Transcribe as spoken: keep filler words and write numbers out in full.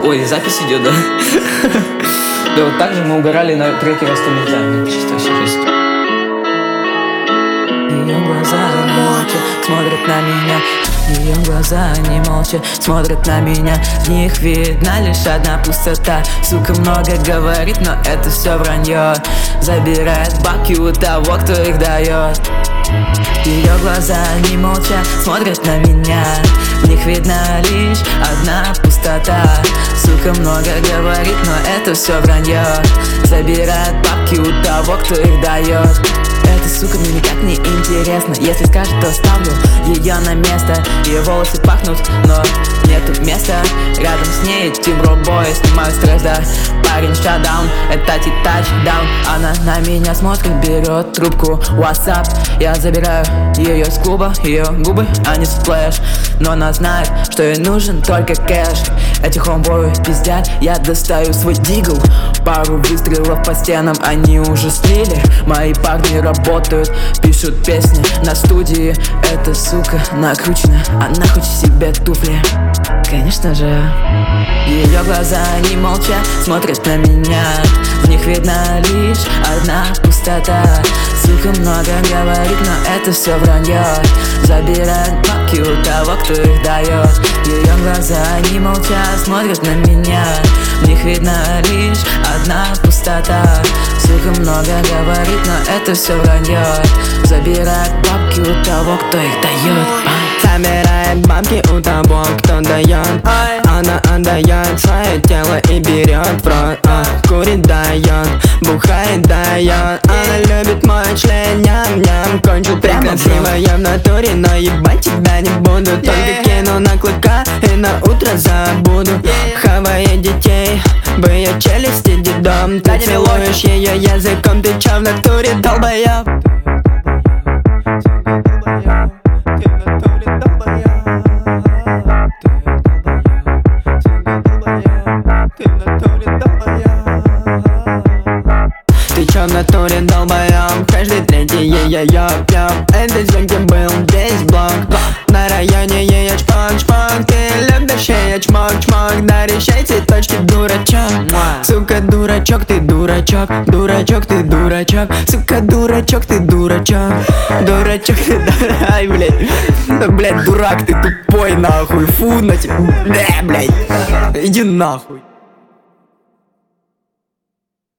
Ой, запись идет, да? Да, вот так же мы угорали на треке «Расту Чисто вообще жесть. Ее глаза не молча смотрят на меня. Ее глаза не молча смотрят на меня. В них видна лишь одна пустота. Сука много говорит, но это все вранье. Забирает бабки у того, кто их дает. Ее глаза не молча смотрят на меня. В них видна лишь одна пустота. Сука много говорит, но это все вранье. Забирает бабки у того, кто их дает. Эта сука мне никак не интересна. Если скажет, то ставлю ее на место. Ее волосы пахнут, но нету места. Рядом с ней тимбро-бой, снимаю стресс, да. Парень шатдаун, это тачдаун. Она на меня смотрит, берет трубку WhatsApp. Я забираю ее с клуба, ее губы, они сплэш. Но она знает, что ей нужен только кэш. Эти хомбои пиздят, я достаю свой дигл. Пару выстрелов по стенам, они уже слили. Мои парни работают, пишут песни на студии. Эта сука накручена, она хочет себе туфли. Конечно же. Ее глаза не молча смотрят на меня. В них видна лишь одна пустота. Сука много говорит, но это все вранье. Забирает бабки у того, кто их дает. Ее глаза не молча смотрят на меня. В них видна лишь одна пустота. Сука много говорит, но это все вранье. Забирает бабки у того, кто их дает. Забирает бабки у того, кто дает. Она отдает свое тело и берет в рот. а, Курит, дает, бухает, дает. Она любит мой член, ням-ням. Кончил прекрасиво я в натуре, но ебать тебя не буду. Только кину на клыка и на утро забуду. Хавая детей, бы я челюсти дедом. Ты целуешь ее языком, ты чё в натуре, долбоёб? Ты чё в натуре, долбоёб? Каждый третий ее ёб-ёб. Это все, где был весь блок. На районе ее чпок-чпок. Ты любишь ее чмок-чмок. Даришь ей цветочки, дурачок. Сука, дурачок, ты дурачок. Дурачок, ты дурачок. Сука, дурачок, ты дурачок. Дурачок, ты дурачок. Ай, блядь. Блядь, дурак, ты тупой, нахуй. Фу на тебя. Бля, блядь. Иди нахуй.